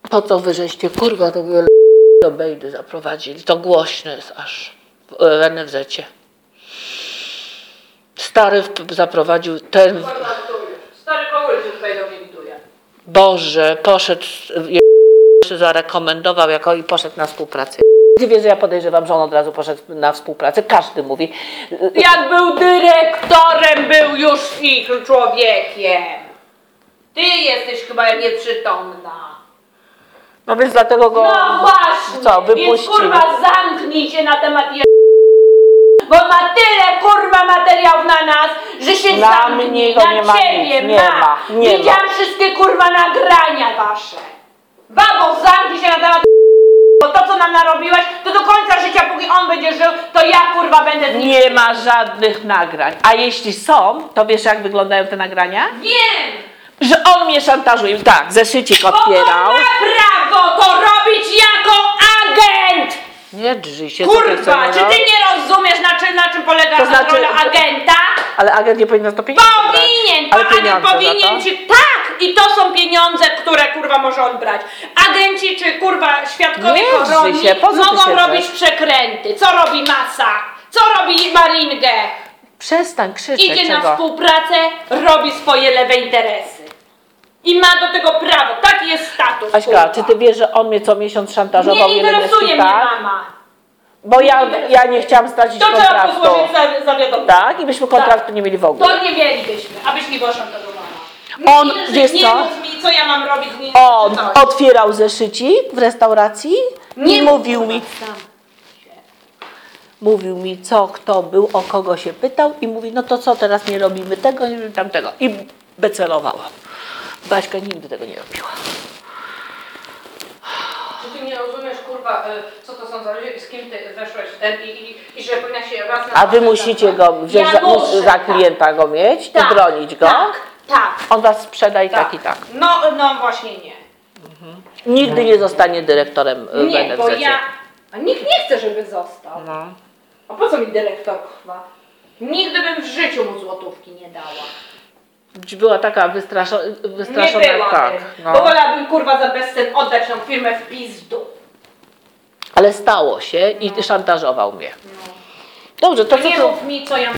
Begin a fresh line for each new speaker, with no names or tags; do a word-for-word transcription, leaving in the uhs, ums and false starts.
Po co wy żeście, kurwa, to wiele do Bejdy zaprowadzili. To głośno jest aż w en ef zecie. Stary zaprowadził ten...
Stary w ogóle się tutaj do mnie widuje.
Boże, poszedł, zarekomendował jako i poszedł na współpracę. Nie wie, że ja podejrzewam, że on od razu poszedł na współpracę. Każdy mówi.
Jak był dyrektorem, był już ich człowiekiem. Ty jesteś chyba nieprzytomna.
No więc dlatego go...
No właśnie,
co,
więc
wypuścili.
kurwa zamknij się na temat je... Bo ma tyle kurwa materiałów na nas, że się
Na
zamknie,
mnie go
na
nie ma
ciebie
nic, nie ma, nie
Widziałam
ma.
wszystkie kurwa nagrania wasze. Babo, zamknij się na temat bo to co nam narobiłaś, to do końca życia, póki on będzie żył, to ja kurwa będę z nim.
Nie ma żadnych nagrań. A jeśli są, to wiesz, jak wyglądają te nagrania?
Wiem!
Że on mnie szantażuje. Tak, zeszycik
Bo on
otwierał.
ma prawo to robić jako agent!
Nie drży się. co ty
Kurwa,
chcesz,
czy
no?
ty nie rozumiesz, na czym, na czym polega
To znaczy-
rola agenta?
Ale agent nie powinien za to pieniądze brać.
Powinien!
Ale
agent
pieniądze za
powinien
to?
ci... Tak! I to są pieniądze, które kurwa może on brać. Agenci czy kurwa świadkowie
Nie drży
koronni
się, po co ty
mogą
się
robić
drzesz?
przekręty. Co robi Masa? Co robi Maringę?
Przestań krzyczeć.
Idzie
czego?
na współpracę, robi swoje lewe interesy. I ma do tego prawo. Taki jest status.
Aśka,
kurwa.
czy ty wiesz, że on mnie co miesiąc szantażował?
Nie
ile
interesuje mnie
tak?
mama.
Bo ja, ja nie chciałam stracić
To trzeba
kontraktu.
pozwolić za, za wiadomo.
Tak? I byśmy kontraktu nie mieli w ogóle.
To nie mielibyśmy, abyś nie była szantażowana.
On,
nie,
wiesz
nie
co?
mów mi, co ja mam robić. Nie,
On
czy coś.
otwierał zeszycik w restauracji
Nie
i
mów,
mówił
kurwa,
mi,
sam.
mówił mi, co, kto był, o kogo się pytał i mówi, no to co, teraz nie robimy tego, nie robimy tamtego. I becelowałam. Baśka nigdy tego nie robiła.
Czy ty nie rozumiesz, kurwa, y, co to są za ludzie i z kim ty weszłeś w ten i, i, i że powinna się raz na
A wy
raz
musicie go
zamknąć?
wziąć
Ja
za,
muszę,
za
tak.
klienta go mieć
Tak,
i bronić go.
Tak, tak.
On was sprzeda i tak, i tak.
No, no właśnie nie.
Nigdy nie zostanie dyrektorem y, w
Nie,
en ef
bo
zecie.
ja... A nikt nie chce, żeby został.
No.
A po co mi dyrektor, kurwa? Nigdy bym w życiu mu złotówki nie dała.
Była taka wystraszo wystraszona.
Nie była
tak,
tym,
no.
bo wolałabym kurwa za bezcen oddać tą firmę w pizdu.
Ale stało się i szantażował mnie.
No.
Dobrze, to
To
co
nie
to...
mów mi, co ja mam